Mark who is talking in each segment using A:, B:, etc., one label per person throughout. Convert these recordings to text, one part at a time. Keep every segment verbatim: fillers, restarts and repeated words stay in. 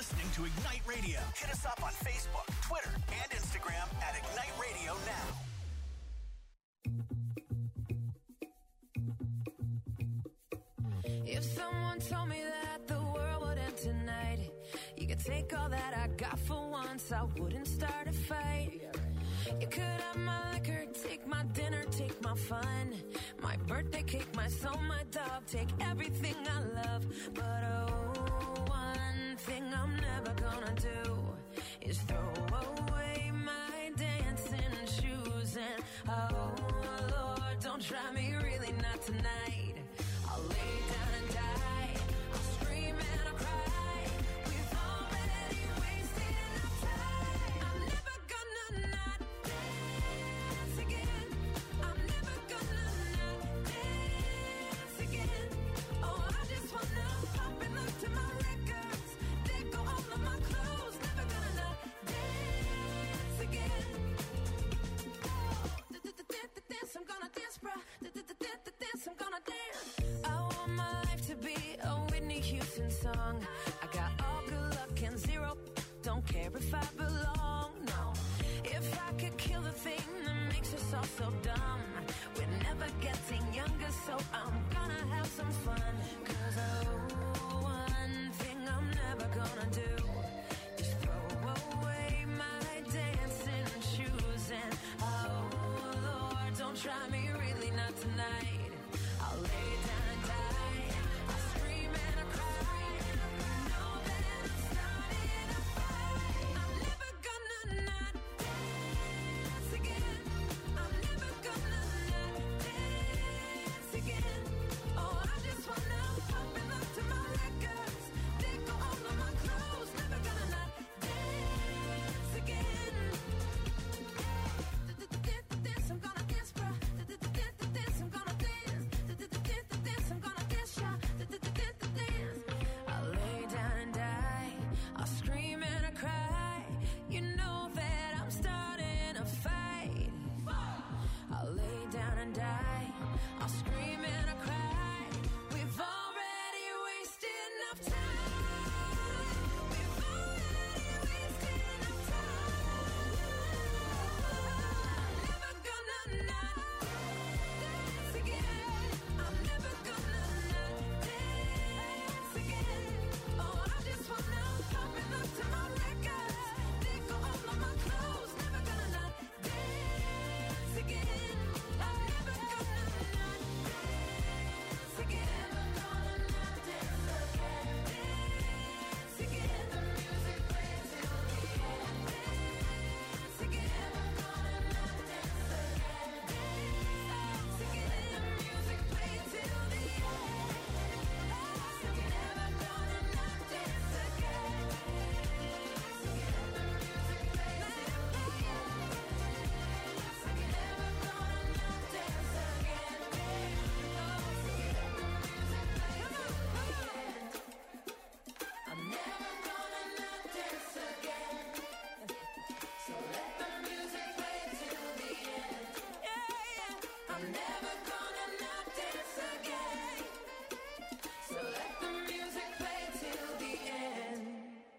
A: listening to Ignite Radio. Hit us up on Facebook, Twitter, and Instagram at Ignite Radio Now.
B: If someone told me that the world would end tonight, you could take all that I got for once, I wouldn't start a fight. You could have my liquor, take my dinner, take my fun, my birthday cake, my soul, my dog, take everything I love. But oh, one thing I'm never gonna do is throw away my dancing shoes. And oh Lord, don't try me, really not tonight. I'll lay down and die, I'll scream and I'll cry. We've already wasted enough time. I'm never gonna not dance again. I'm never gonna not dance again. Oh, I just wanna pop and look to my records. They go all of my clothes. Never gonna not dance again. Oh, dance, I'm gonna dance, bruh. Dance, I'm gonna dance. I want my life to be a Whitney Houston song. I got all good luck and zero. Don't care if I belong, no. If I could kill the thing that makes us all so dumb, we're never getting younger, so I'm gonna have some fun. Cause oh, one thing I'm never gonna do is throw away my dancing shoes. And oh Lord, don't try me, really not tonight. I'll lay down and die, I'll scream and I'll cry. Know that I'm starting a fight. I'm never gonna not dance again. I'm never gonna not dance again. Oh, I just wanna pop and look to my records. They go all of my clothes. Never gonna not dance again. Dance, I'm gonna dance, bruh. Dance, I'm gonna dance. Dance, I'm gonna dance, y'all. Dance. I'll lay down and die, I'll scream and I cry. You know that I'm starting a fight. I'll lay down and die, I'll scream and I cry. We've already wasted enough time. We've already wasted enough time. I'm never gonna not dance again. I'm never gonna not dance again. Oh, I just wanna pop and look to my records. They go all of my clothes. Never gonna not dance again. I'm never gonna not dance again. Never gonna not dance again. Dance again. The music plays till the end. Dance again. Never gonna not dance again. Dance again. The music plays till the end. Dance again. Never gonna not dance again. Dance again. The music plays till the end. Dance again. Never gonna not dance again. Dance again. The music plays till the end. I'm never gonna not dance again. So let the music play till the end. Yeah, yeah. I'm never gonna not dance again. So let the music play till the end.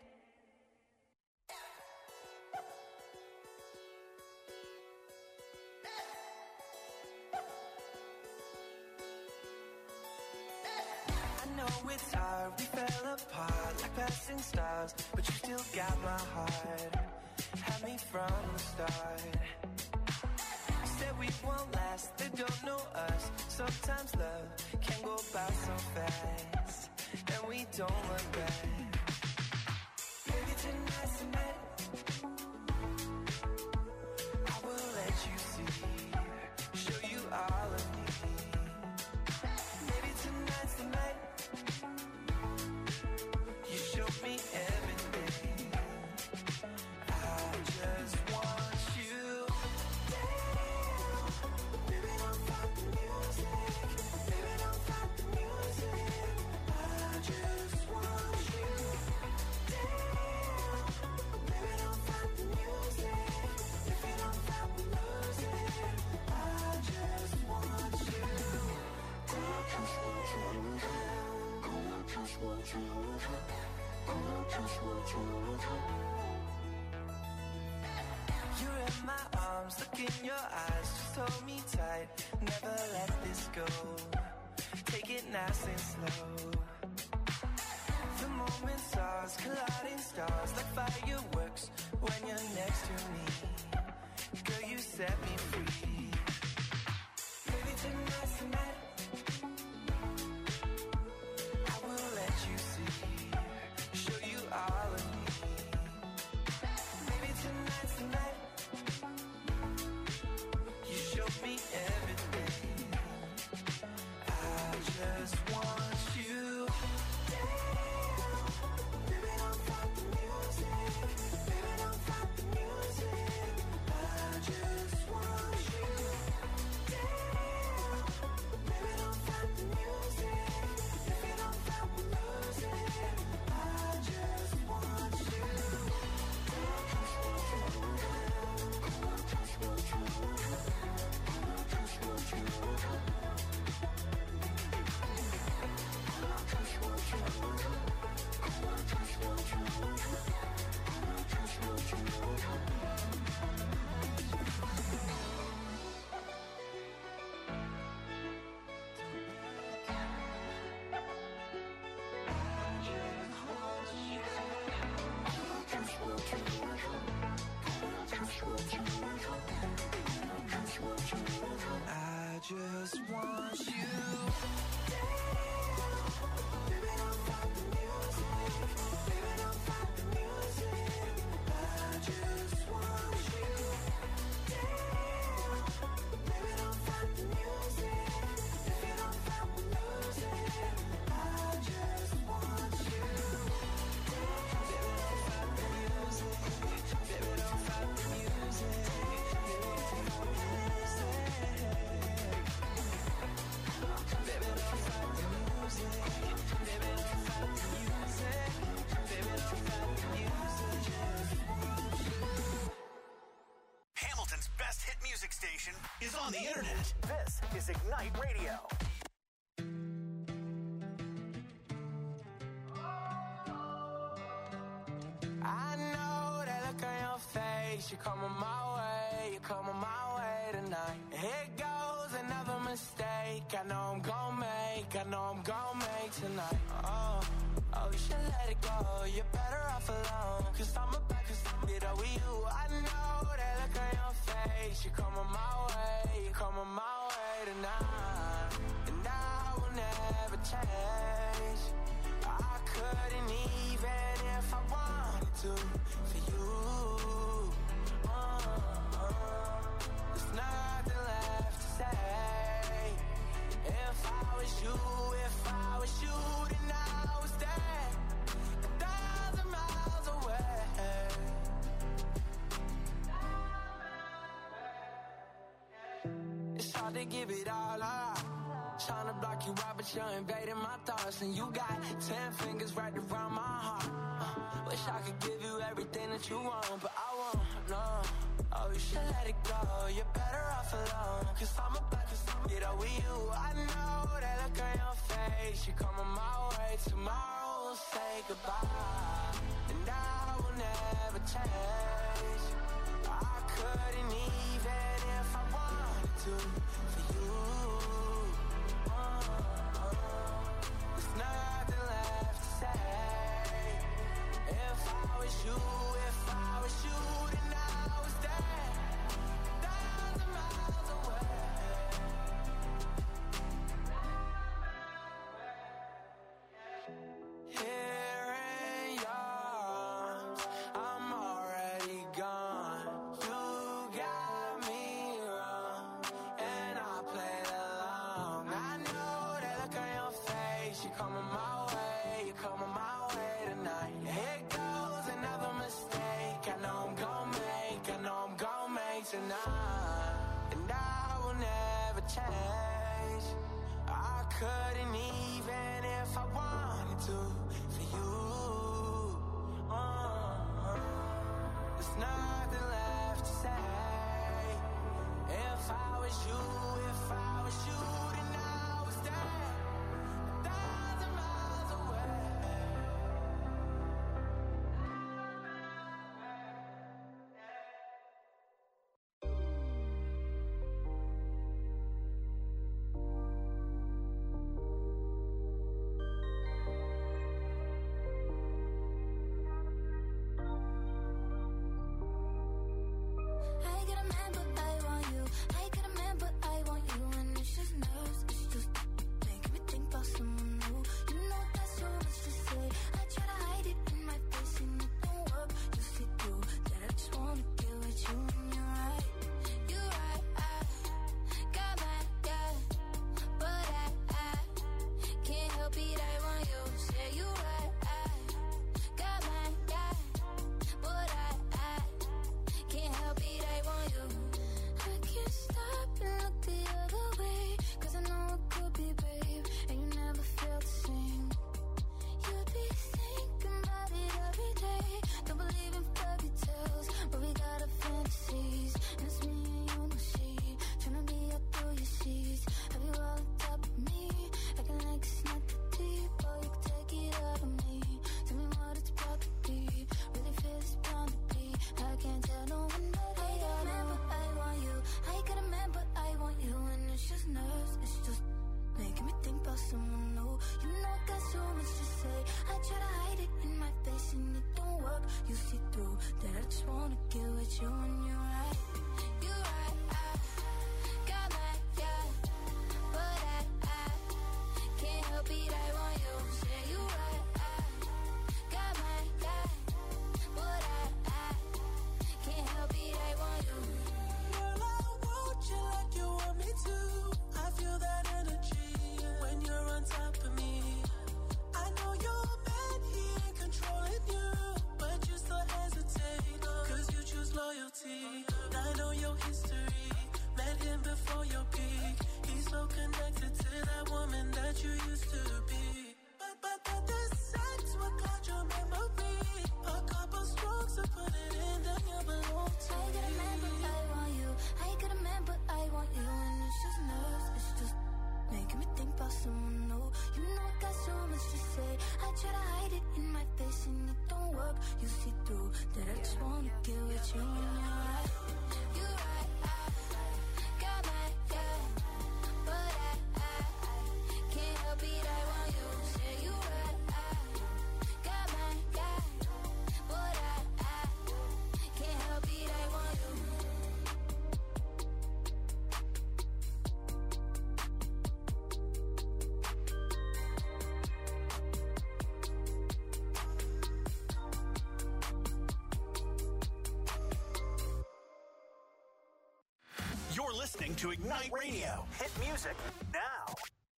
C: I know it's hard, we fell apart like passing stars, but you still got my heart. Had me from the start. You said we won't last, they don't know us. Sometimes love can go by so fast, and we don't look back. Maybe tonight's the night I will let you see, show you all of me. Maybe tonight's the night you show me everything. I just want you down. Baby, don't fight the music. Baby, don't fight the music. I just want you down. Baby, don't fight the music. If you don't fight the music, I just want you down. I just want you down. I just want you down. You're in my arms, look in your eyes, just hold me tight, never let this go. Take it nice and slow. The moment stars, colliding stars, like fireworks when you're next to me. Girl, you set me free. Maybe tonight's the night I will let you see, show you all of me. Maybe tonight's the night you show me everything. I just want you down. Baby, don't stop the music. Baby, don't stop the music. I just want you down. Baby, don't stop the music. Baby, don't stop the music. I just want you I just want you down. Baby, don't stop the music. Baby, don't stop the music. I just want you down. Baby, don't stop the music. Baby, don't stop the music. I just want you down. Baby, don't stop the music. Baby, don't stop the music.
A: Hamilton's best hit music station is on the internet. This is Ignite Radio.
C: I know that look on your face. You're coming my way, you're coming my way tonight. Here goes another mistake. I know I'm gon' make, I know I'm gon' make tonight. Oh, oh, you should let it go. You're better off alone. Cause I'm about to spend it all with you. I know that look on your face. You're coming my way, you're coming my way tonight. And I will never change. I couldn't even if I wanted to for you. Uh, uh, there's nothing left to say. If I was you, if I was you, then I was there, a thousand miles away. It's hard to give it all up. Trying to block you out, but you're invading my thoughts. And you got ten fingers right around my heart. uh, Wish I could give you everything that you want, but I won't, no. Oh, you should let it go. You're better off alone. Cause I'm about to get over you. I know that look on your face. You're coming my way. Tomorrow we'll say goodbye. And I will never change. I couldn't even if I wanted to for you. There's nothing left to say. If I was you, if I was you, then I was there, a thousand miles away. Here in your arms, I'm already gone. You got me wrong, and I played along. I know that look on your face. You're coming my way, you're coming my way tonight. Here goes another mistake. I know I'm gon' make, I know I'm gon' make tonight. And I will never change. I couldn't even if I wanted to for you. Uh, there's nothing left to say. If I was you, if I was you, then I was there, a thousand miles away.
B: just wanna get with you when you're right. You right, I got mad, yeah, but I, I can't help it, I want you. Say you right, I got mad, yeah, but I, I can't help it, I want you.
C: Girl, I want you like you want me to. I feel that energy when you're on top of me. I know you're bad, he ain't controlling you, but you still hesitate, cause you choose loyalty. I know your history, met him before your peak. He's so connected to that woman that you used to be. But, but, but this sex will cloud your memory. A couple strokes to put it in, then you belong to
B: I got a man, but I want you. I got a man, but I want you. And it's just nerves, it's just making me think about someone new. You know I got so much to say. I try to hide it in my face and it don't work. You see through that I just wanna get with you when you're right. You right, I got mad, yeah, but I, I can't help it, I want you. Say you right, I got mad, yeah, but I, I can't help it, I want you.
A: You're listening to Ignite Radio. Hit music now.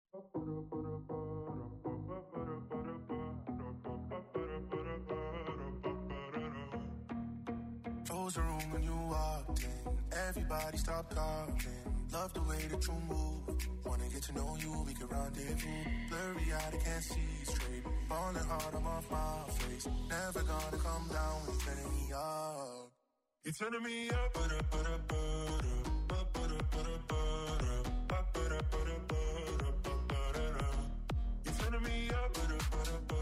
D: Froze the room when you walked in. Everybody stopped talking. Love the way that you move. Wanna get to know you, we can rendezvous. Blurry eyed, I can't see straight. Falling hard, I'm off my face. Never gonna come down when you're turning me up. You're turning me up, but up, but up, but up. You're turning me up, but up, but up,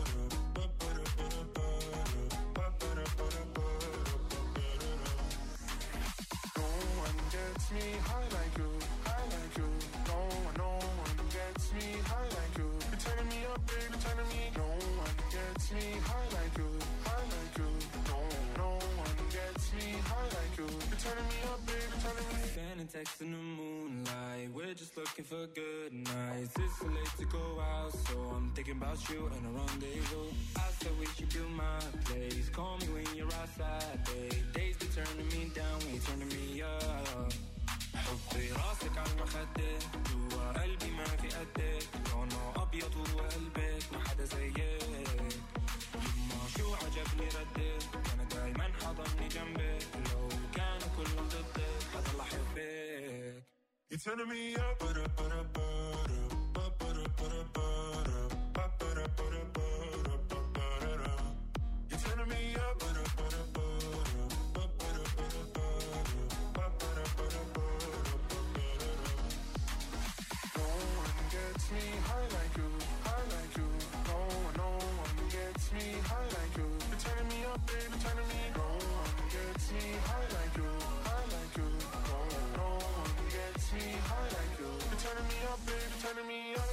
D: no one gets me high like you, high like you. No one, no one gets me high like you. You're turning me up, baby, turning me. No one gets me high like you, high like you. No, no one gets me high like you. You're turning me up, baby, turning me.
E: Sending texts in the moonlight. We're just looking for good nights. It's too late to go out, so I'm thinking about you and a rendezvous. I said we should do my place. Call me when you're outside, babe. Days be turning me down when you're turning me up. حطي راسك على المخدة جوا قلبي ما في قدك لونه أبيض وقلبك ما حدا زيك يما شو عجبني ردك أنا دايما حضني جنبك لو كانوا كلهم ضدك حضل أحبك.
D: You're turning me up, but up, but up, but up, but up, but up, but up, but up, but up, but up. You're turning me up, but up, but up, but up, but up, but up, but up, but up. No one gets me high like you, high like you. No one, no one gets me high like you. You're turning me up, baby, turning me. No one gets me high like you, high like you. No, no one gets me high like you. You're turning me up, baby, turning me up.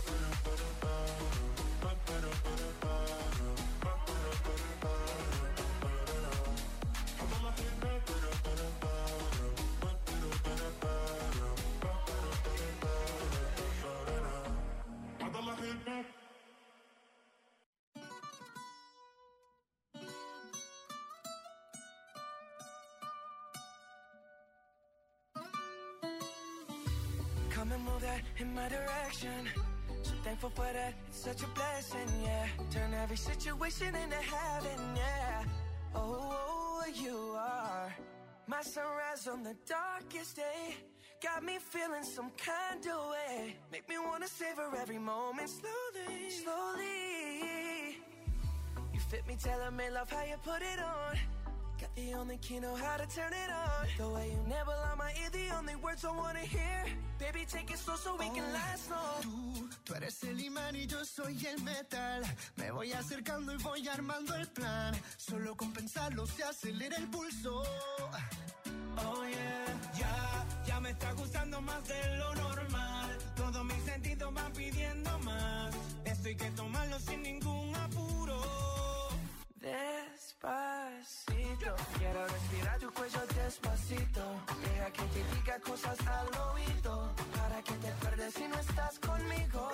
C: Come and move that in my direction. So thankful for that, it's such a blessing, yeah. Turn every situation into heaven, yeah. Oh, you are my sunrise on the darkest day. Got me feeling some kind of way. Make me wanna savor every moment slowly, slowly. You fit me, tailor-made, love how you put it on. Got the only key, know how to turn it on. The way you never lie my ear, the only words I wanna hear. Baby, take it slow so we can last long.
F: Tú, tú eres el imán y yo soy el metal. Me voy acercando y voy armando el plan. Solo con pensarlo se acelera el pulso.
E: Oh yeah, ya, ya me está gustando más de lo normal. Todos mis sentidos van pidiendo más. Esto hay que tomarlo sin ningún apuro.
C: Despacito, quiero cosas al oído, para que te pierdes si no estás conmigo.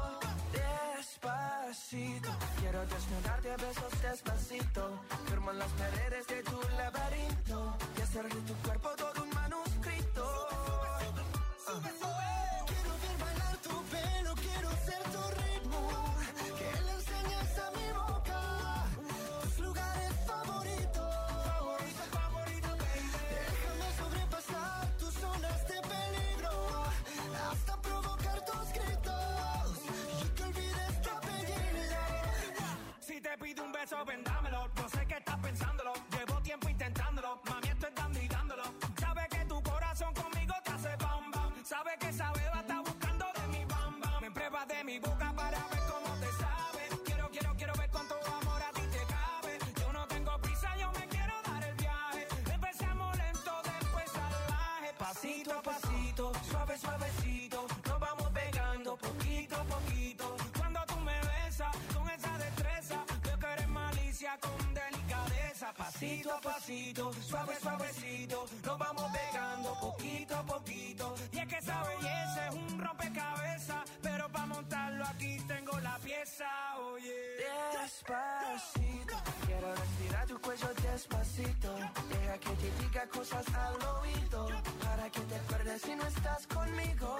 C: Despacito, quiero desnudarte a besos despacito, firmo las paredes de tu laberinto y hacer de tu cuerpo todo un manuscrito. Uh.
F: Quiero ver bailar tu pelo, quiero ser tu ritmo, que le enseñes a mi boca tus lugares favoritos.
C: Favorito, favorito, baby.
F: Déjame sobrepasar tus zonas de peligro, hasta provocar tus gritos y que olvides tu apellido.
G: Si te pido un beso, ven dámelo. Yo sé que estás pensándolo, llevo tiempo intentándolo. Mami, estoy dando y dándolo. Sabe que tu corazón conmigo te hace bam bam. Sabe que esa beba está buscando de mi bam bam. Me pruebas de mi boca para ver cómo te sabe. Quiero, quiero, quiero ver cuánto amor a ti te cabe. Yo no tengo prisa, yo me quiero dar el viaje. Empezamos lento, después salvaje. Pasito a pasito, suave, suavecito. Nos vamos pegando poquito a poquito. Cuando tú me besas con esa destreza, veo que eres malicia con delicadeza. Pasito a pasito, suave, suavecito. Nos vamos pegando poquito a poquito. Y es que esa belleza es un rompecabezas, pero para montarlo aquí tengo la pieza, oye.
C: Despacito, quiero respirar tu cuello despacito. Deja que te diga cosas al oído, para que te pierdes si no estás conmigo.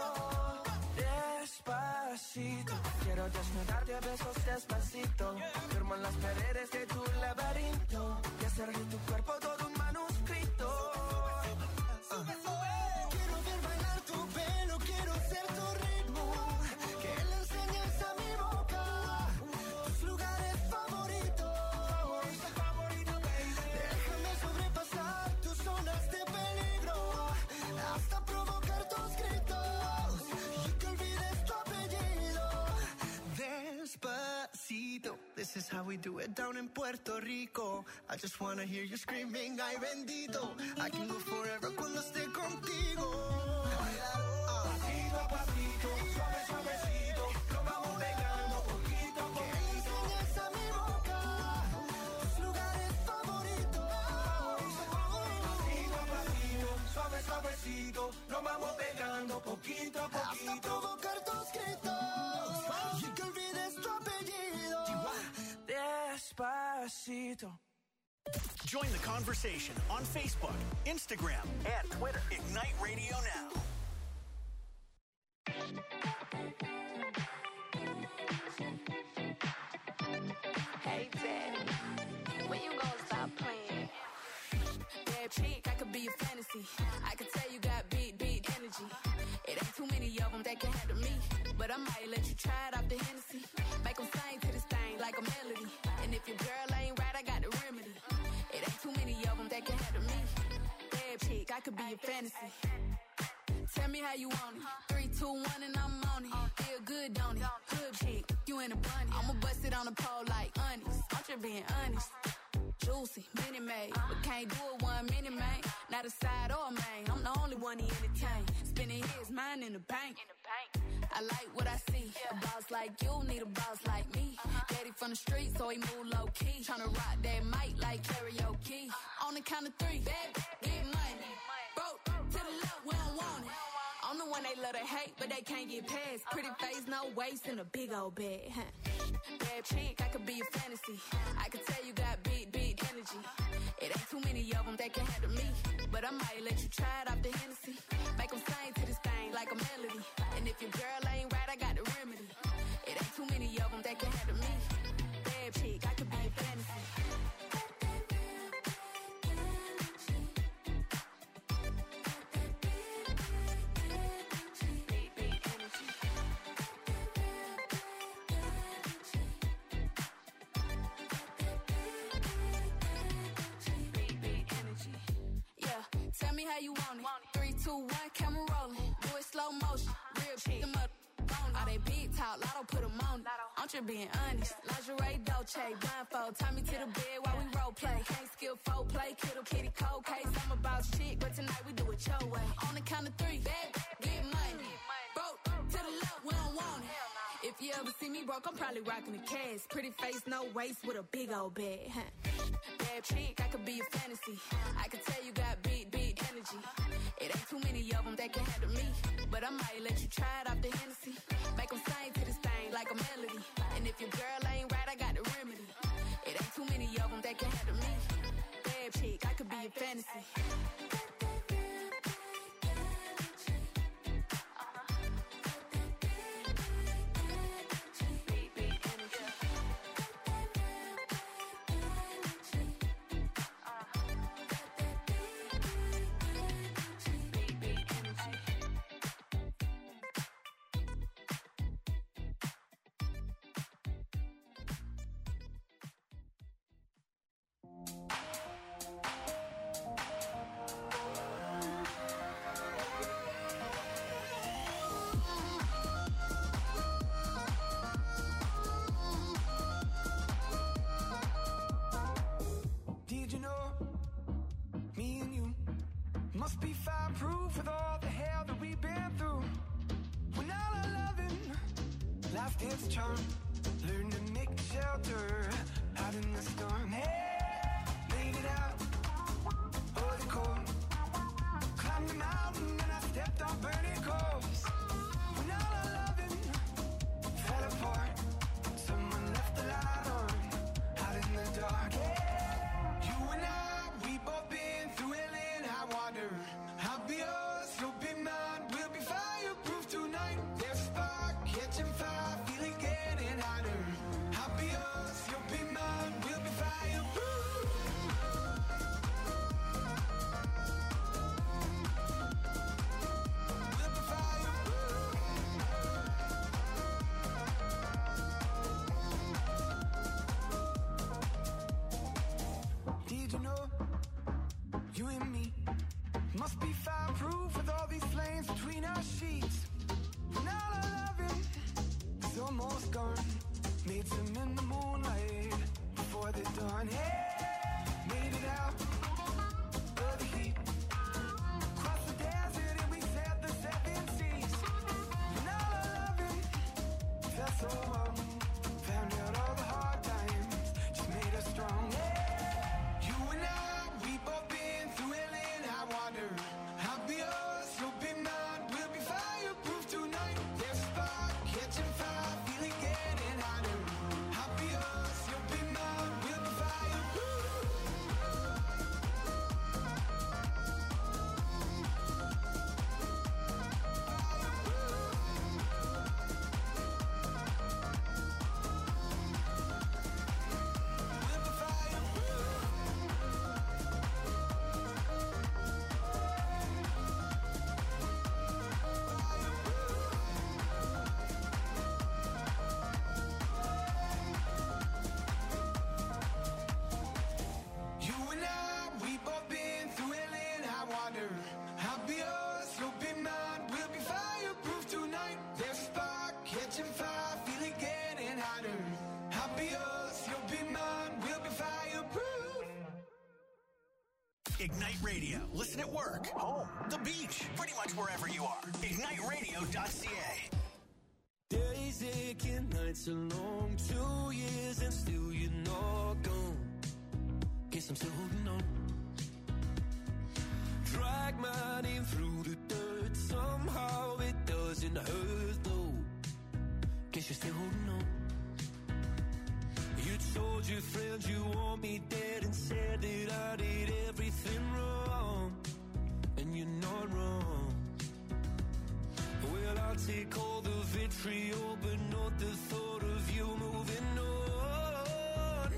C: Despacito, quiero desnudarte a besos despacito, firmo en las paredes de tu laberinto y hacer de tu cuerpo todo un manuscrito.
F: Uh. Quiero ver bailar tu pelo, quiero ser tu ritmo, que le enseñes a mi boca tus lugares favoritos.
C: Favorito, favorito, baby.
F: Déjame sobrepasar tus zonas de peligro, hasta provocar tus gritos y que olvides tu apellido. Despacito, this is how we do it down in Puerto Rico. I just wanna hear you screaming, ay bendito. I can go forever cuando esté contigo.
C: Pasito a pasito, suave, suavecito, nos vamos pegando poquito a
F: Que
C: poquito.
F: enseñes a mi boca tus lugares favoritos.
C: Pasito a pasito, suave, suavecito, nos vamos pegando poquito a
F: Hasta
C: poquito.
F: provocar tus gritos y que olvides tu apellido.
C: Despacito.
A: Join the conversation on Facebook, Instagram, and Twitter. Ignite Radio Now.
B: Hey, Daddy, when you gonna stop playing? Bad chick, I could be a fantasy. I could tell you got big, big energy. It ain't too many of them that can handle me. But I might let you try it off the Hennessy. Make them sing to this thing like a melody. And if your girl ain't right, I got the remedy. It ain't too many of them that can handle me. Bad chick, I could be a fantasy. Tell me how you want it. Three, two, one, and I'm on it. Feel good, don't it? Hood chick, you in a bunny. I'ma bust it on the pole like honest. I'm just being honest. Juicy, mini made, but can't do it one minute, man. Not a side or a main. I'm the only one he entertain. Spending his mind in the bank. I like what I see. A boss like you need a boss like me. Daddy from the street, so he move low key. Tryna rock that mic like karaoke. On the count of three, bad, get money. Broke to the left, we don't want it. I'm the one they love to hate, but they can't get past. Pretty face, no waist, and a big old bag. Bad chick, I could be a fantasy. I could tell you got big, big energy. It ain't too many of them that can handle me. But I might let you try it off the Hennessy. Make them sing to this thing like a melody. And if your girl ain't right, I got the remedy. It ain't too many of them that can handle me. Bad chick, I could be a fantasy. Big, big energy. Big, big energy. Yeah, tell me how you want it. Three, two, one, camera rolling. Do it slow motion. Real chick, them up. All they big talk, Lotto put them on it. I'm just being honest. Lingerie, Dolce, blindfold. Tie me to the bed while we role play. Can't skill folk play, kiddo, kitty, cold case. I'm about shit, but tonight we do it your way. On the count of three, bad, get money. Broke to the left, we don't want it. If you ever see me broke, I'm probably rocking the cash. Pretty face, no waist, with a big old bag. Bad chick, I could be a fantasy. I could tell you got big, big energy. It ain't too many of them that can handle me. But I might let you try it off the Hennessy. Make them sing to this thing like a melody. And if your girl ain't right, I got the remedy. It ain't too many of them that can handle me. Bad chick, I could be a fantasy.
C: Must be fireproof with all the hell that we've been through. When all our loving lost its charm, learn to make shelter out in the storm. Hey, made it out of the cold. Climbed the mountain and I stepped on burning coals. When all our loving fell apart, someone left the light on out in the dark. Hey, you and I, we both been through hell and high water. I'll be yours, you'll be mine. We'll be fireproof tonight. There's a spark catching fire, feeling getting hotter. I'll be yours, you'll be mine. We'll be fireproof. We'll be fireproof. Did you know you and me must be fireproof with all these flames between our sheets? When all our loving is almost gone, made some in the moonlight before the dawn. Hey, made it out of the heat, crossed the desert and we sailed the seven seas. When all our loving felt so wrong, found out all the hard times just made us strong. Hey, you and I, we both been through hell and high water. I'll be yours, you'll be mine. We'll be fireproof tonight. There's a spark catching fire, feeling getting hotter. I'll be yours, you'll be mine. We'll be fireproof. We'll be fireproof. You and I, we both been through hell and high water. I'll be yours, you'll be mine. We'll be fireproof tonight. There's a spark catching fire, feeling getting hotter. I'll be yours, you'll be mine. We'll be fireproof.
A: Ignite Radio. Listen at work, home, the beach, pretty much wherever you are. ignite radio dot c a.
F: Days aching, nights are long, two years and still you're not gone. Guess I'm still holding on. Drag my name through the dirt, somehow it doesn't hurt though. Guess you're still holding on. You told your friends you want me dead and said that I did everything wrong. And you're not wrong. Well, I'll take all the vitriol, but not the thought of you moving on.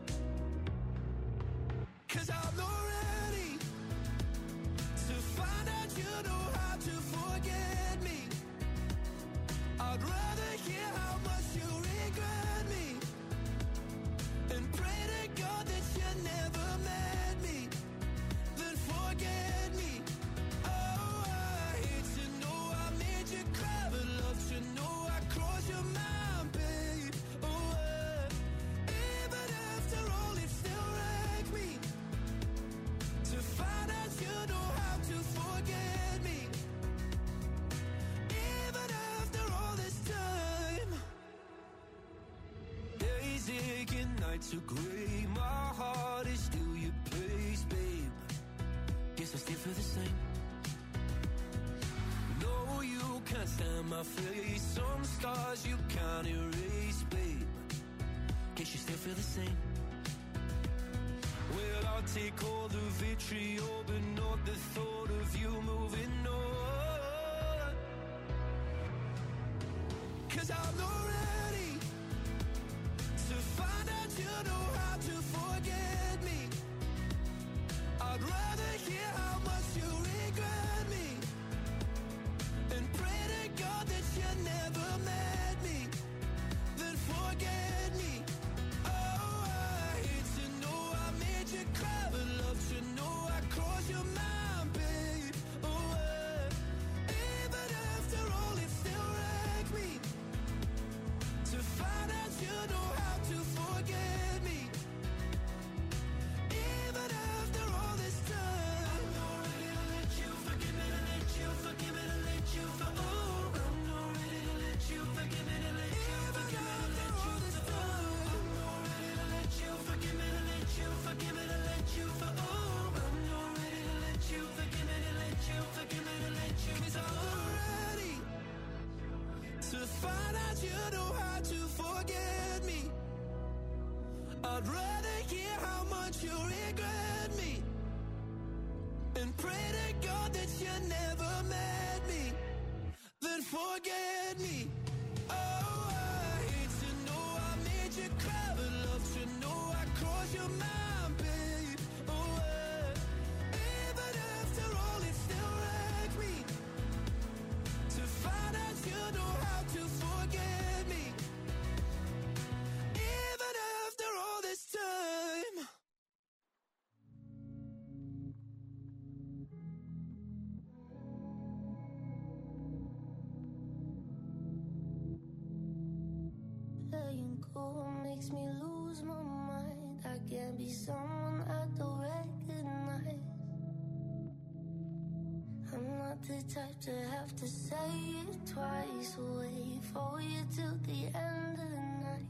F: 'Cause I'm not ready to find out you know how to forget me. I'd rather hear how much you regret me and pray to God that you never met me, then forget me. Oh, I hate to know I made you cry, but love to know I crossed your mind, babe. Oh, uh, even after all, it still wrecked me to find out you know how to forget me. Even after all this time, days aching, nights are grey. My heart is still your place, babe. Guess I still feel the same. can't stand my face. Some stars you can't erase, babe. Guess you still feel the same. Well, I'll take all the vitriol, but not the thought of you moving on. Cause I'm not ready to find out you know how to forget me. I'd rather hear how much you regret me and pray to God that you never met me, then forget me. Oh, I hate to know I made you cry, but love to know I crossed your mind, babe. Oh, uh, even after all, it still wrecked me to find out you know how to forget me. Even after all this time, I'm not ready to let you forgive me, to let you forgive me, to let you for oh, I'm not ready to let you forgive me, to let you forgive me, to let you for oh, I'm not ready to let you forgive me, to let you forgive me, to let you for oh, I'm not ready to let you forgive me, to let you forgive me, to let you. Cause I'm not ready to find out you know how to forget me. I'd rather hear how much you regret me and pray to God that you never met me, then forget me. Oh, I hate to know I made you cry, but love to know I crossed your mind, babe. Oh, uh, even after all, it still wrecked me to find out you know how to forget me. Even after all this time.
B: Letting go makes me lose my mind. I can't be someone I don't recognize. I'm not the type to have to say it twice. Wait for you till the end of the night.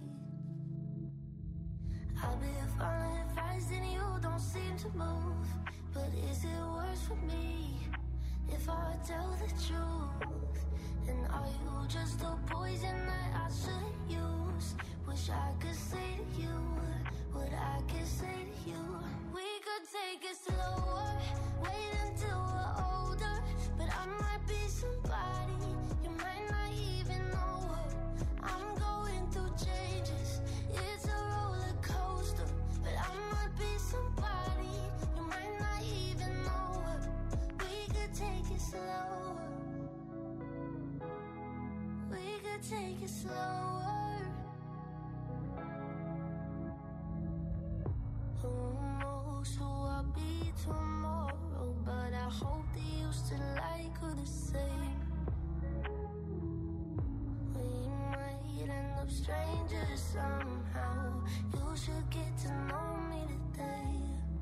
B: I've been following advice and you don't seem to move. But is it worse for me if I tell the truth? And are you just a poison that I shouldn't use? Wish I could say to you what I could say to you. We could take it slower, wait until we're older. But I might be somebody you might not even know her. I'm going through changes, it's a roller coaster. But I might be somebody you might not even know her. We could take it slower, we could take it slower. Who knows who I'll be tomorrow? But I hope that you still like her the same. We might end up strangers somehow. You should get to know me today.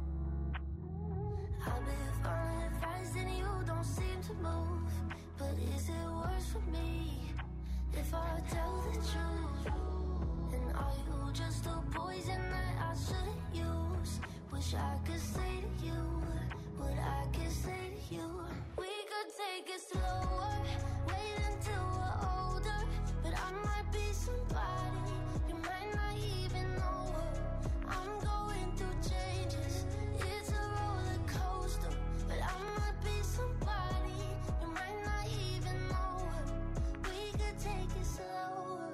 B: I've been following advice and you don't seem to move. But is it worse for me if I tell the truth? And are you just a poison that I shouldn't use? Wish I could say to you what I could say to you. We could take it slower, wait until we're older. But I might be somebody you might not even know her. I'm going through changes, it's a roller coaster. But I might be somebody you might not even know her. We could take it slower,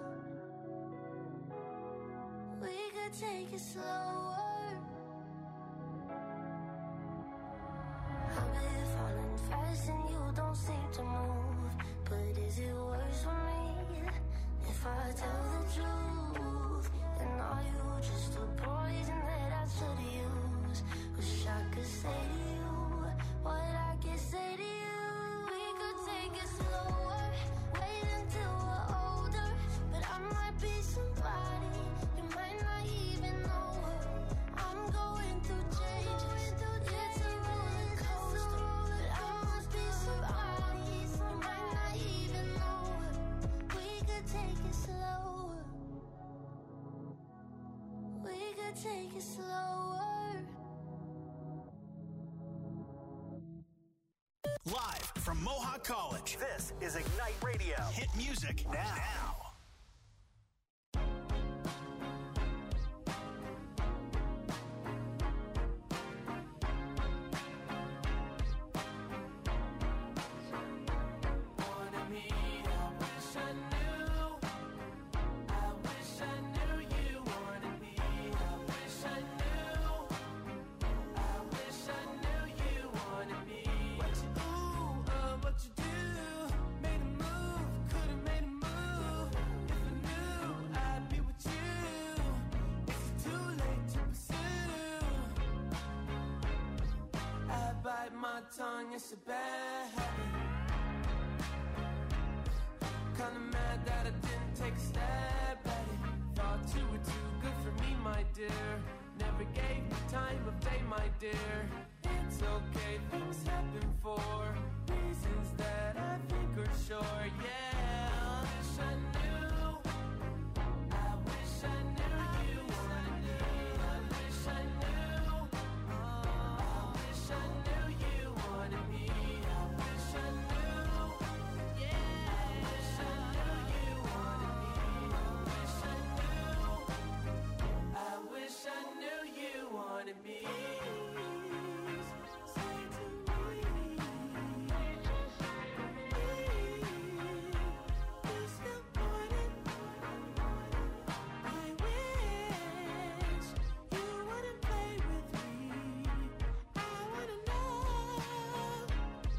B: we could take it slower. I've been falling fast and you don't seem to move. But is it worse for me if I tell the truth? And are you just a poison that I should use? Wish I could say to you what I could say to you. We could take it slower, wait until we're older. But I might be somebody you might not even know her. I'm going through changes, it's a roller coaster. But I must be somebody you might not even know her. We could take it slower, we could take it slower.
A: Live from Mohawk College. This is Ignite Radio. Hit music now. now.
C: Tongue, it's a bad habit. Kinda mad that I didn't take a stab at it. Thought you were too good for me, my dear. Never gave me time of day, my dear. It's okay, things happen for reasons that I think are sure, yeah. I wish I knew. I wish I knew you. I knew. I wish I knew. I wish I knew you wanted me. I wish I knew. Yeah. I wish I knew you wanted me. I wish I knew. I wish I knew you wanted me. Say to me. You still want it. I wish you wouldn't play with me. I wanna know.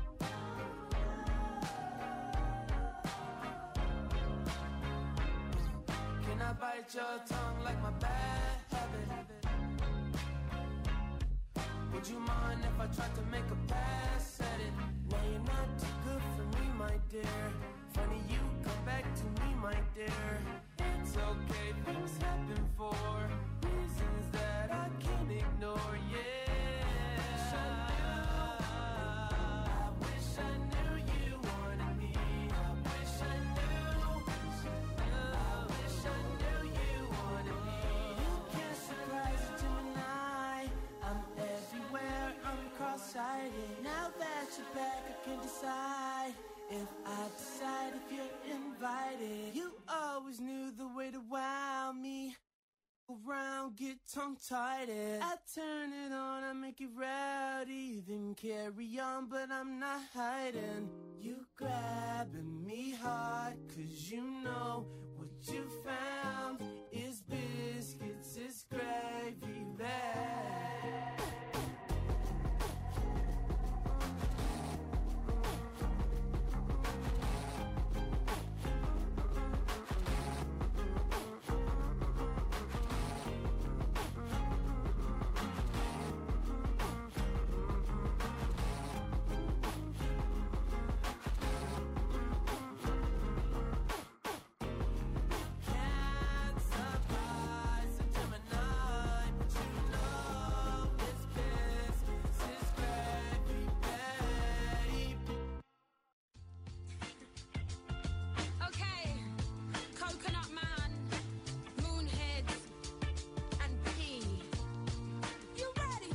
C: Can I bite your tongue like my bad habit? Would you mind if I tried to make a pass at it? Now you're not too good for me, my dear. Funny you come back to me, my dear. It's okay, things happen for reasons that I can't ignore, yeah. I wish I knew you wanted me. I wish I knew. I wish I knew you wanted me. You can't surprise a Gemini. I'm everywhere, I'm cross-sighted. Now that you're back, I can decide if I decide if you're invited. You always knew the way to wow me. Around, get tongue-tied. I turn it on, I make it rowdy. Then carry on, but I'm not hiding. You grabbing me hard, cause you know what you found is biscuits, is gravy there. Can't surprise a Gemini, but you know it's biscuits, it's gravy, babe.
B: Okay, Coconut Man, Moonhead, and P. You ready?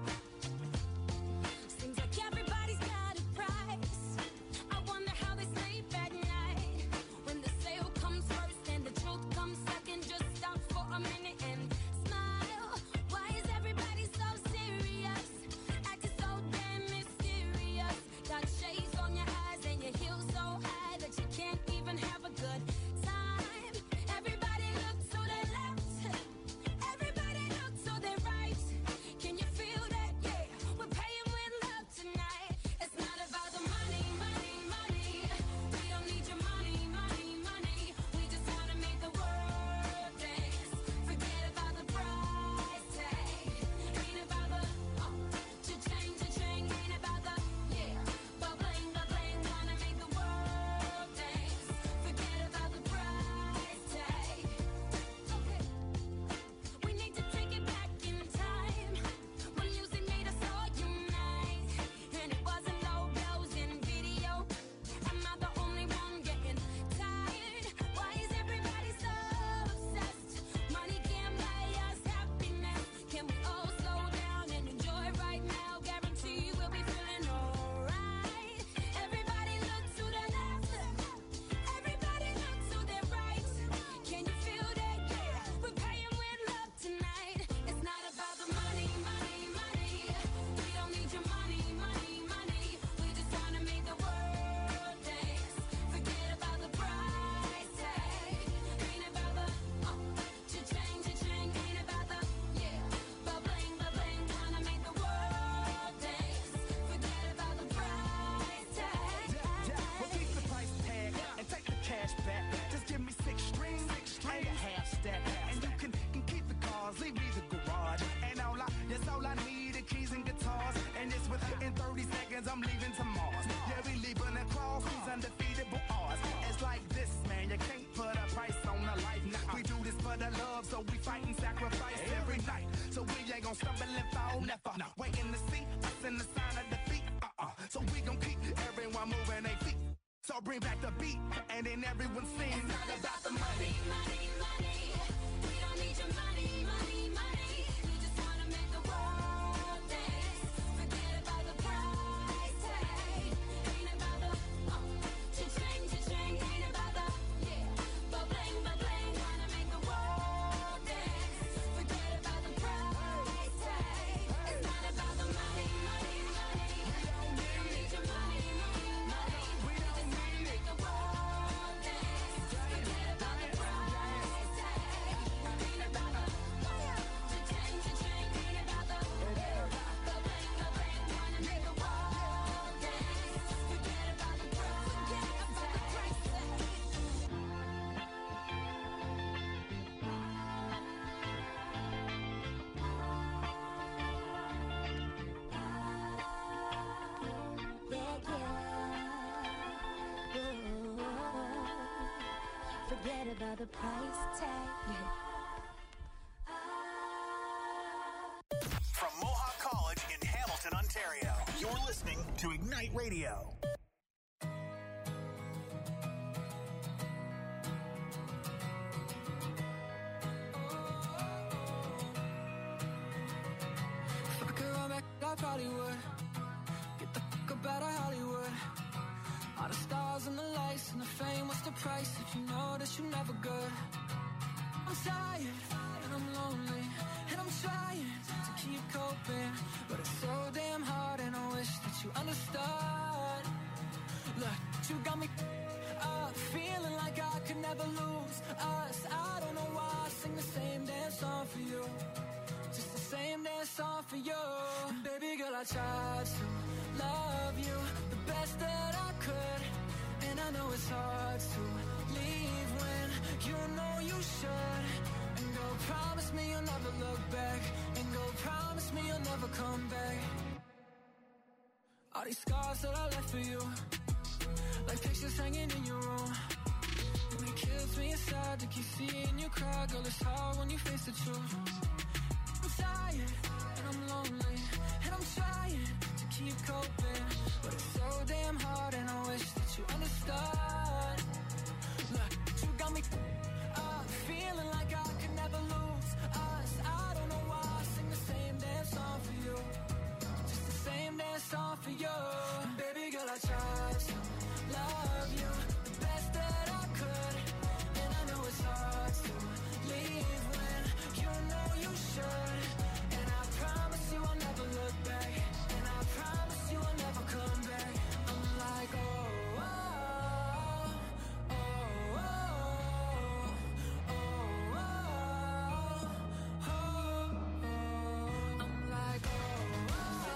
B: Seems like everybody's got a price. I wonder how they sleep at night. When the sale comes first and the truth comes second, just stop for a minute and smile. Why is everybody so serious? Acting so damn mysterious. Got shades on your eyes and your heels so high that you can't even have a good time. Everybody look to the left. Everybody look to the right. Can you feel that? Yeah, we're paying with love tonight. It's not about the money, money, money. We don't need your money, money, money. We just wanna make the world dance. Forget
H: cause I'm leaving to Mars. Yeah, we leaving across these undefeatable odds. It's like this, man, you can't put a price on a life. Nah, we do this for the love, so we fight and sacrifice every night. So we ain't gon' stumble and fall, never. Nah, waiting to see us in the sign of defeat. Uh-uh. So we gon' keep everyone moving their feet. So bring back the beat, and then everyone sings. It's not about the money, money, money. We don't need your money, money, money. We just wanna make the world dance. Forget about the price tag. Ain't about the uh, cha-ching, cha-ching. Ain't about the yeah, ba-bling, ba-bling. Wanna make the world dance. Forget about the price tag. It's not about the money, money, money. We don't need your money, money, money. We just wanna make the world dance. Forget about the price tag. Ain't about the cha-ching, cha-ching. Ain't about the ba-bling, ba-bling. Wanna make the world dance. Forget about the price tag.
B: Forget about the price tag.
A: From Mohawk College in Hamilton, Ontario, you're listening to Ignite Radio.
F: If I could run back, I probably would. Get the fuck up out of Hollywood. All the stars and the lights and the fame, what's the price if you know that you're never good? I'm tired and I'm lonely and I'm trying to keep coping, but it's so damn hard and I wish that you understood. Look, you got me up, feeling like I could never lose us. I don't know why I sing the same damn song for you, just the same damn song for you. And baby girl, I tried to love you the best that I could, and I know it's hard to leave when you know you should. And go promise me you'll never look back, and go promise me you'll never come back. All these scars that I left for you, like pictures hanging in your room, and it kills me inside to keep seeing you cry. Girl, it's hard when you face the truth. I'm tired and I'm lonely and I'm trying to keep coping, but it's so damn hard and I wish that you understood. Look, you got me up, feeling like I could never lose us. I don't know why I sing the same damn song for you, just the same damn song for you. And baby girl, I tried to love you the best that I could, and I know it's hard to leave when you know you should. And I promise you I'll never look back, and I promise you I'll never come back. I'm like, oh, oh, oh, oh, oh, oh, oh, oh. I'm like, oh,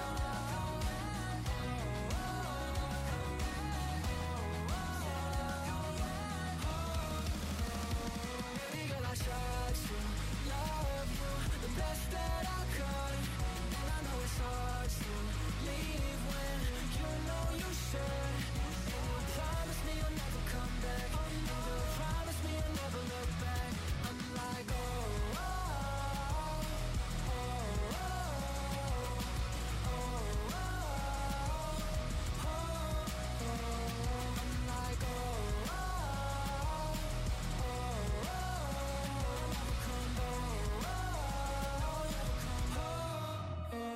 F: baby girl, I tried to love you the best that I could, and I know it's hard to leave when you know you should. And you promise me you'll never come back, and you promise me you'll never look back. I'm like, oh, oh, oh, oh, oh, oh, oh, oh. I'm like, oh, oh, oh, oh, never come back, oh, never come back, oh.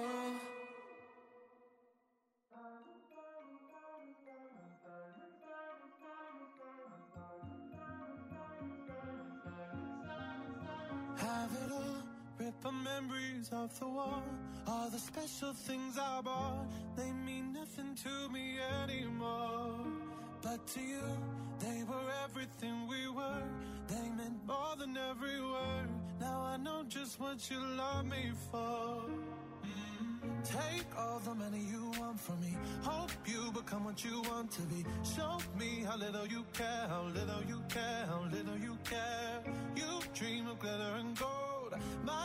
C: Have it all, rip our memories off the wall. All the special things I bought, they mean nothing to me anymore. But to you, they were everything we were. They meant more than every word. Now I know just what you love me for. Take all the money you want from me. Hope you become what you want to be. Show me how little you care, how little you care, how little you care. You dream of glitter and gold. My heart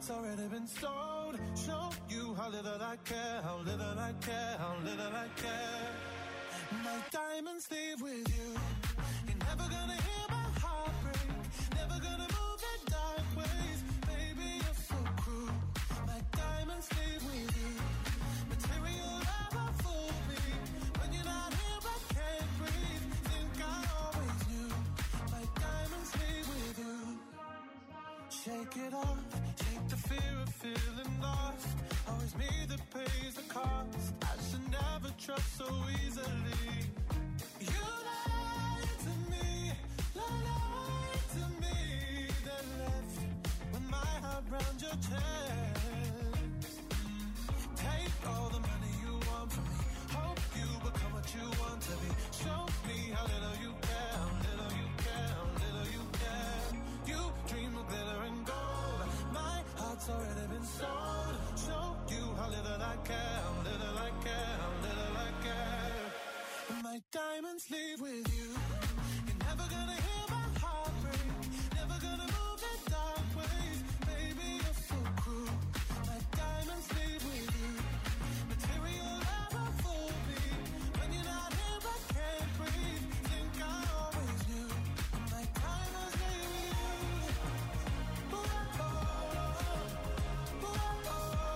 F: heart's already been sold. Show you how little I care, how little I care, how little I care. My diamonds leave with you. You're never gonna hear my heart break. Never gonna move in dark ways. Baby, you're so cruel. My diamonds leave with you. Material love will fool me. When you're not here, I can't breathe. Think I always knew. My diamonds leave with you. Shake it off. Shake the fear of feeling lost. Always me that pays the cost. I should never trust so easily. You lied to me, lied to me. Then left with my heart round your chest. Take all the money you want from me. Hope you become what you want to be. Show me how little you care, how little you care, how little you care. You dream of glitter and gold. My heart's already been sold. Show you how little I care, how little I care, how little I care. And my diamonds leave with you. You're never gonna hear my heart break. Never gonna move in dark ways. Baby, you're so cruel. My diamonds leave with you. Material love will fool me. When you're not here, I can't breathe. Think I always knew. My diamonds leave with you. Ooh, oh, oh, ooh, oh,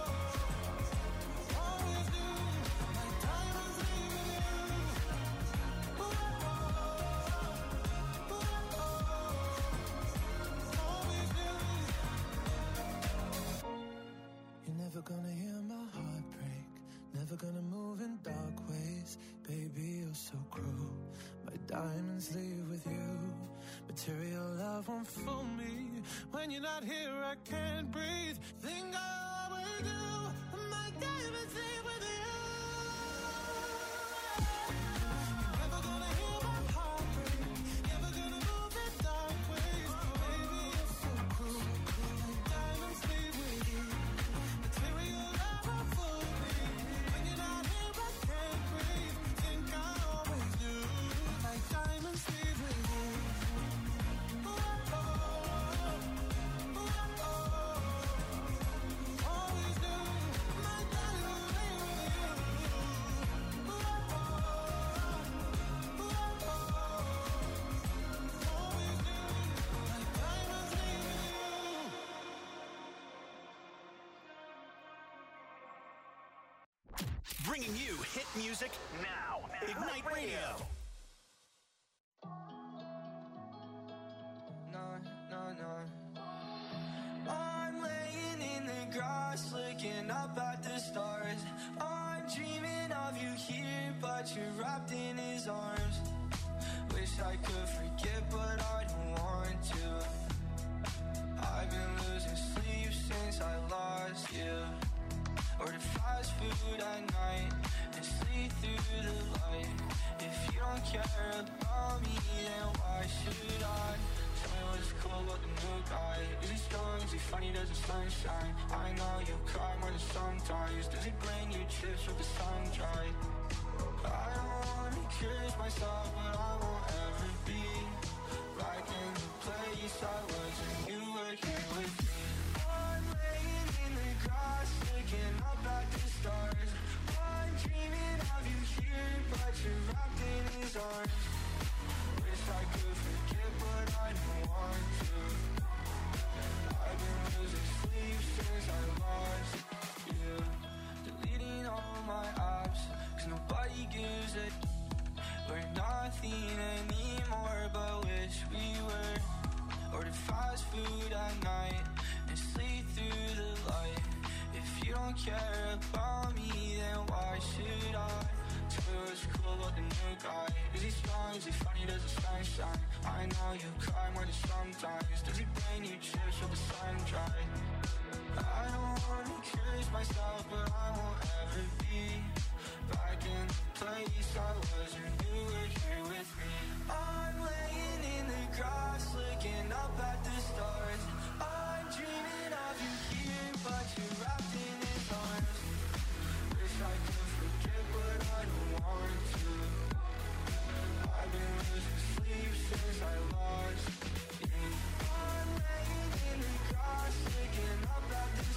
F: oh. Always knew. My diamonds leave with you. Ooh, oh, oh, ooh, oh, oh. Always knew. You're never gonna hear my heart break. Never gonna move in dark ways. Baby, you're so cruel. My diamonds leave with you. Material love won't fool me. When you're not here, I can't breathe. Think I always do. My diamonds leave with you. You're never gonna hear my heart break. Never gonna move in dark ways. Baby, you're so cruel. My diamonds leave with you. Material love will fool me. When you're not here, I can't breathe. Think I always knew. My diamonds leave with you. Ooh, oh, oh, ooh, oh, oh. Always knew. My diamonds leave with you. Ooh, oh, oh, ooh, oh, oh. Always knew. My diamonds leave with you.
A: Bringing you hit music now. Ignite Radio.
C: No, no, no. I'm laying in the grass, looking up at the stars. I'm dreaming of you here, but you're wrapped in his arms. Wish I could forget, but I don't want to. I've been losing sleep since I lost you. Order fast food at night and sleep through the light. If you don't care about me, then why should I? Tell me what's cool about the new guy. Is he strong? Is he funny? Does the sunshine? I know you cry more than sometimes. Does he bring you chips with the sun dry? I don't wanna curse myself, but I won't ever be back in the place I was when you were here with me. I'm laying in the grass, looking up at the stars. I'm dreaming of you here, but you're wrapped in his arms. Wish I could forget, but I don't want to. I've been losing sleep since I lost you. Deleting all my apps, cause nobody gives a. We're nothing anymore, but wish we were. Order fast food at night and sleep through the light. If you don't care about me, then why should I? Tell me what's cool about the new guy. Is he strong? Is he funny? Does the sun shine? I know you cry more than sometimes. Does he bring you chips with the sun dry? I don't wanna curse myself, but I won't ever be back in the place I was when you were here with me. I'm laying in the grass, looking up at the stars. I'm dreaming of you here, but you're wrapped in his arms. Wish I could forget, but I don't want to. I've been losing sleep since I lost you. I'm laying in the grass, looking up at the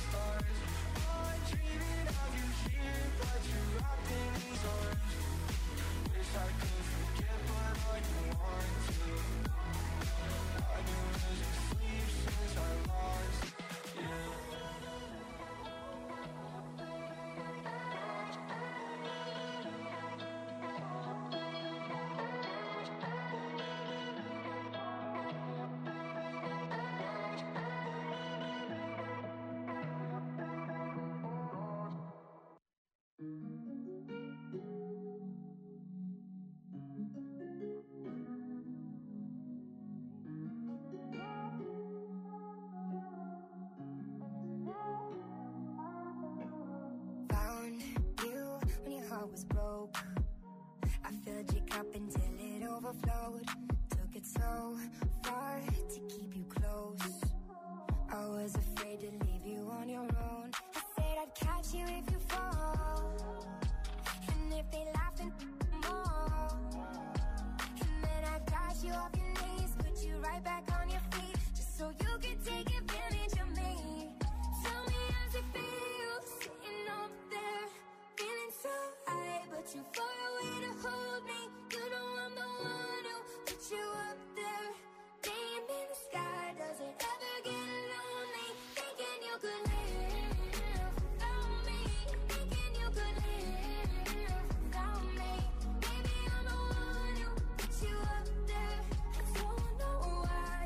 B: overflowed. Took it so far to keep you close. I was afraid to leave you on your own. I said I'd catch you if you fall. And if they laugh and more. And then I got you off your knees, put you right back on your feet, just so you could take advantage of me. Tell me how's it feel, sitting up there, feeling so high, but you far away to hold me. You know I'm the one who put you up there, laying in the sky. Does it ever get lonely, thinking you could live without me, thinking you could live without me? Baby, I'm the one who put you up there. I don't know why,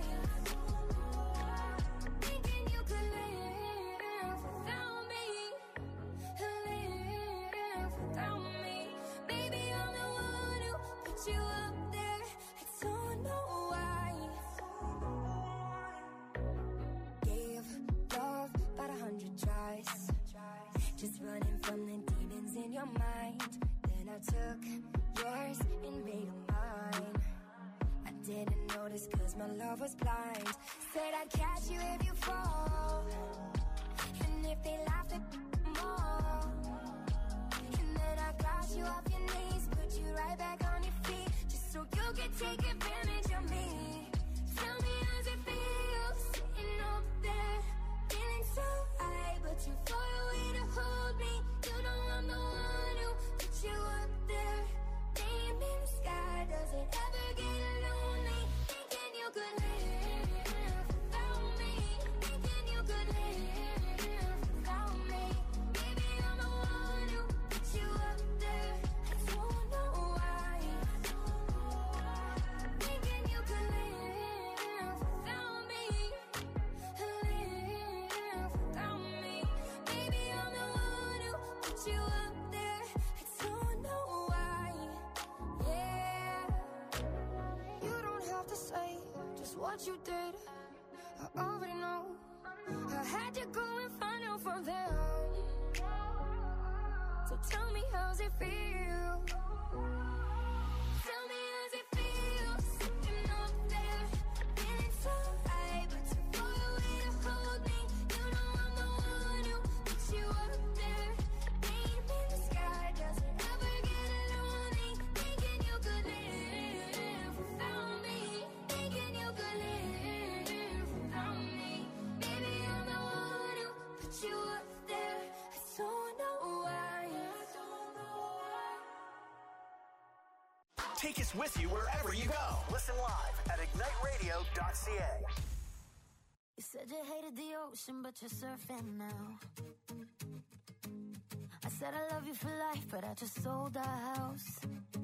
B: thinking you could live without me, live without me. Baby, I'm the one who put you up there. I don't know why. Gave love about a hundred tries, just running from the demons in your mind. Then I took yours and made them mine. I didn't notice cause my love was blind. Said I'd catch you if you fall. And if they laughed at more. And then I got you off your knees, put you right back on your feet, just so you could take advantage of me. Tell me how's it feel, sitting up there, feeling so high, but you far away to hold me. You know I'm the one who put you up there, laying in the sky. Does it ever get lonely, thinking you could live without me, thinking you could live without me? Baby, I'm the one who put you up there. I don't know why, thinking you could live without me, live without me. Baby, I'm the one who put you up there. I don't know why, yeah. You don't have to say just what you did, I already know. I had to go and find out from them. So tell me how's it feel, tell me how's it feel, sitting up there, feeling so high, but you far away to hold me. You know I'm the one who put you up there, laying in the sky. Does it ever get lonely, thinking you could live without me, thinking you could live without me? Baby, I'm the one who put you up there. I don't know why, I don't know why.
A: Take us with you wherever you go. Listen live at ignite radio dot c a.
B: You said you hated the ocean, but you're surfing now. I said I love you for life, but I just sold our house.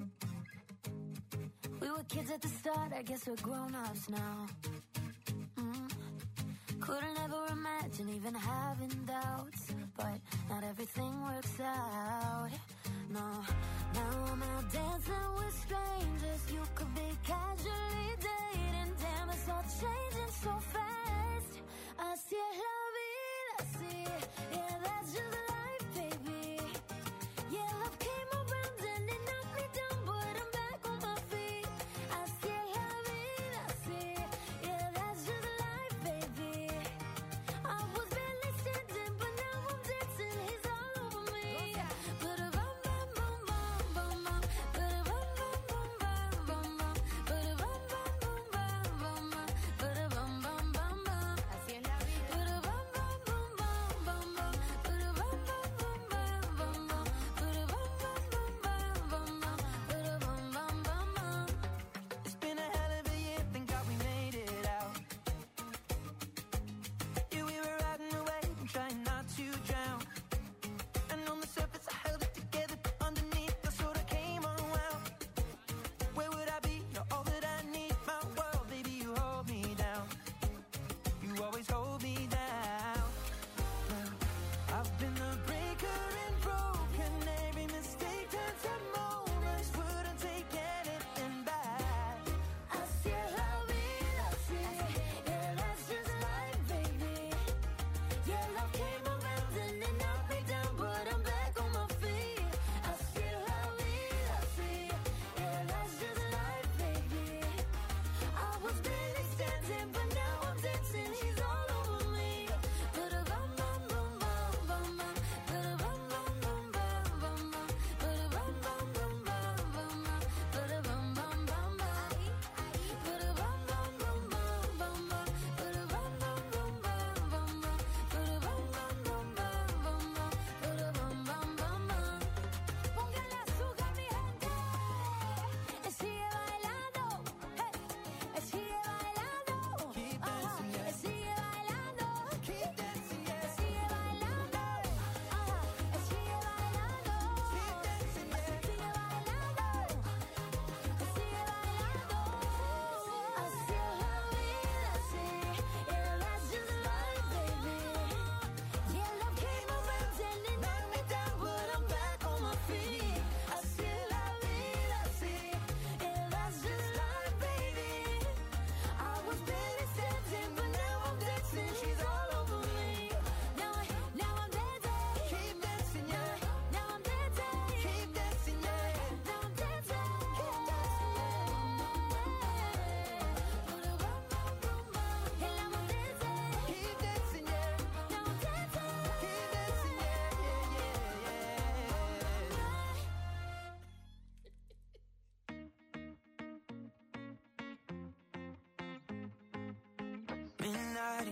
B: We were kids at the start, I guess we're grown-ups now. Mm. Couldn't ever imagine even having doubts, but not everything works out. No, now I'm out dancing with strangers. You could be casually dating. Damn, it's all changing so fast. Así es la vida, así. Yeah, that's just life, baby. Yeah, love came around and it knocked me down, but I'm back on my feet. Así es la vida, así. Yeah, that's just life, baby. I was barely standing, but now I'm dancing. He's all over me. Ba-da-bum, bum, bum, bum, bum, bum. Ba-da-bum, bum, bum, bum, bum, bum. Ba-da-bum, bum, bum, bum, bum, bum. Ba-da-bum, bum, bum, bum, bum, bum.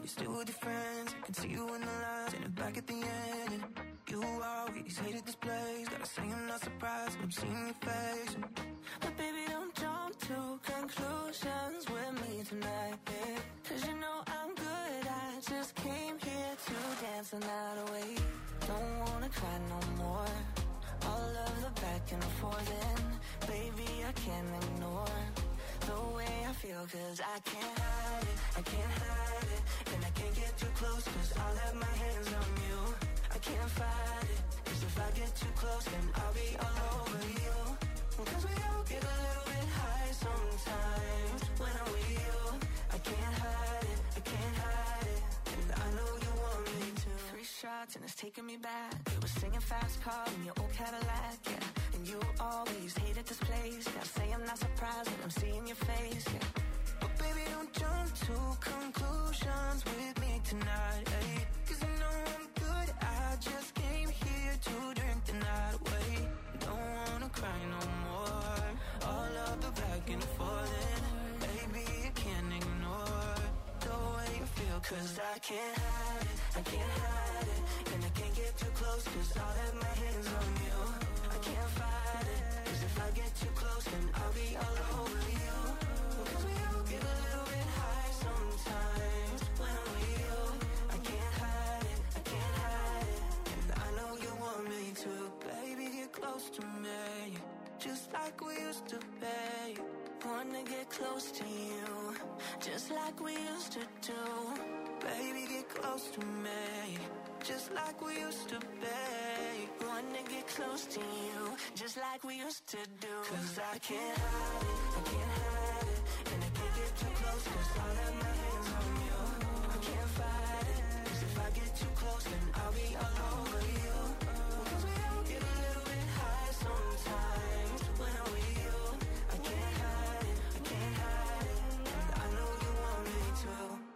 C: still with your friends. I can see you in the lines and back at the end. And you always hated this place. Gotta say I'm not surprised when I'm seeing your face. But baby, don't jump to conclusions with me tonight, yeah. Cause you know I'm good, I just came here to dance the night away. Don't wanna cry no more. All of the back and forth, and baby, I can't ignore the way I feel, cause I can't hide it, I can't hide it. And I can't get too close, cause I'll have my hands on you. I can't fight it, cause if I get too close, then I'll be all over you. Cause we all get a little bit high sometimes when I'm with you. I can't hide it, I can't hide it. And I know you want me to. Three shots and it's taking me back. You were singing fast car in your old Cadillac, yeah. And you always hated this place. Gotta say I'm not surprised when I'm seeing your face, yeah. But baby, don't jump to conclusions with me tonight, hey. Cause you know I'm good, I just came here to drink the night away. Don't wanna cry no more. All of the back and forth, and baby, I can't ignore the way you feel. Cause I can't hide it, I can't hide it. And I can't get too close, cause I'll have my hands on you. I can't fight it, cause if I get too close, then I'll be all over you. Cause we all get a little bit high sometimes when I'm with you. I can't hide it, I can't hide it. And I know you want me to. Baby, get close to me, just like we used to be. Wanna get close to you, just like we used to do. Baby, get close to me, just like we used to be. Wanna get close to you, just like we used to do. Cause I can't hide it, I can't hide it. And I can't get too close, cause I'll have my hands on you. I can't fight it, cause if I get too close, then I'll be all over you. Cause we all get a little bit high sometimes when I'm with you. I can't hide it, I can't hide it. And I know you want me to.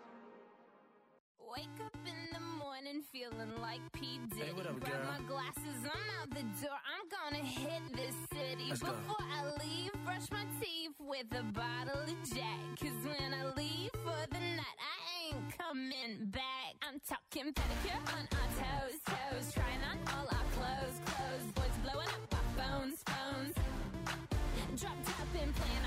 B: Wake up in the morning feeling like P. Diddy.
I: Hey, what up,
B: Grab
I: girl?
B: my glasses, I'm out the door. I'm gonna hit this city.
I: Let's go.
B: Before I leave, brush my teeth with a bottle of Jack. Cause when I leave for the night, I ain't coming back. I'm talking pedicure on our toes, toes. Trying on all our clothes, clothes. Boys blowing up our phones, phones. Drop top and playing